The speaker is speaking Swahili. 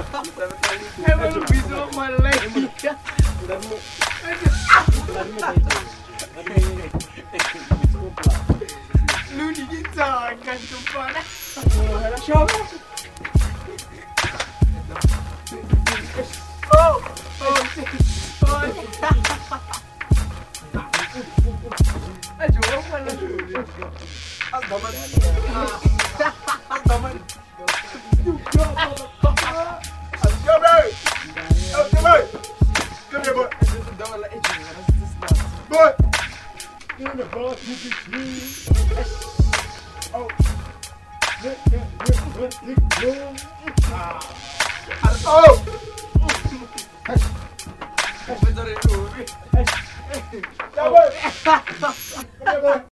Emang bisa Malaysia. Lu digitalkan sumpah dah. Syok. Oh. Aduh, apa lah? Aldaman. Aldaman. Siap dah. Siap dah. Come here, boy. Boy. You're the boss, you be clean. Oh. Oh. Bentar itu. Siap, boy.